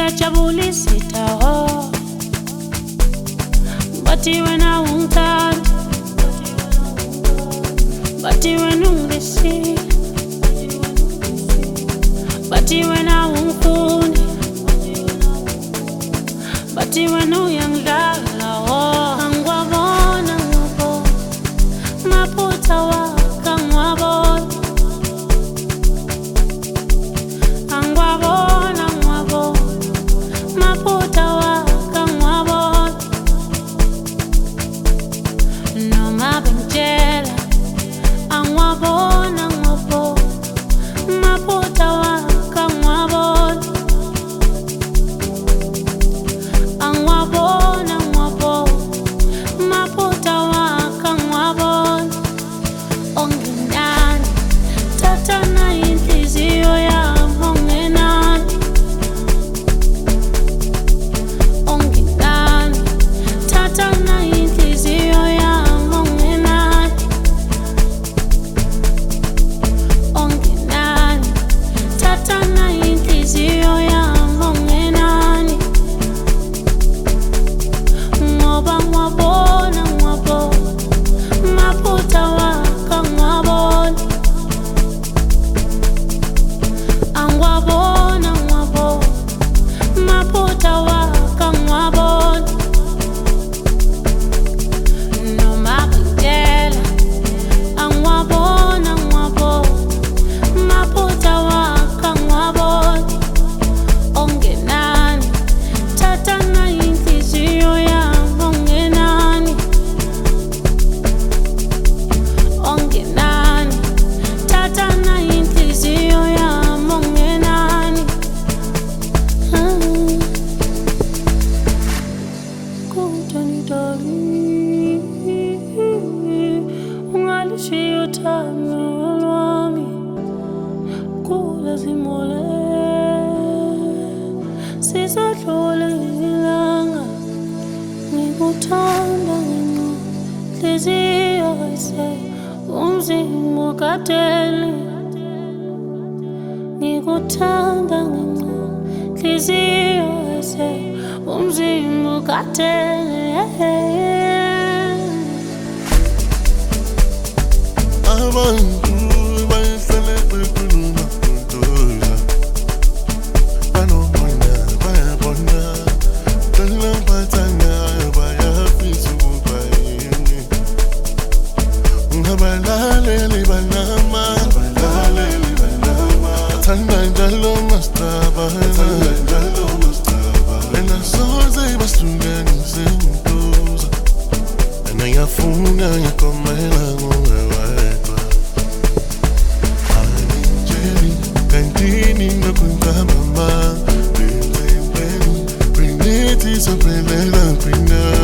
ngiyajabulisa itaho bathi wena ungithanda bathi wena ungilisi bathi wena ungifuni bathi wena uyangidlala angiwabona ngabo maphutha wakho angiwabona angiwabona maphutha wakho angiwabona noma bengitshela angiwabona maphutha wakho angiwabona angiwabona maphutha wakho angiwabona onginani thathana inhliziyo yami ongenani onginani thathana inhliziyo yami ongenani onginani thathana inhliziyo yami ongenani ngoba ngiwabona maphutha wakho angiwabona angiwabona maphutha wakho angiwabona noma bengitshela angiwabona maphutha wakho angiwabona ongenani thathana inhliziyo yami ongenani ongenani thathana inhliziyo yami ongenani kudani ungalishiya uthando lwami kulezimole sizodlula ilanga ngikuthanda ngenhliziyo umzimba ukadeli ngikuthanda ngenhliziyo umzimba ukadeli abantu bayehlele bekhuluma kuduza banomona bayabona bengaphathanga bayafisa ukuba yini ngabalaleli banama bathanda njalo masitaba wena soze basihlukanise ngikubuza wena ngiyafuna ngiyakomela nguwe wedwa angitsheli kantini ngakungamama benzeni bringithi sophelela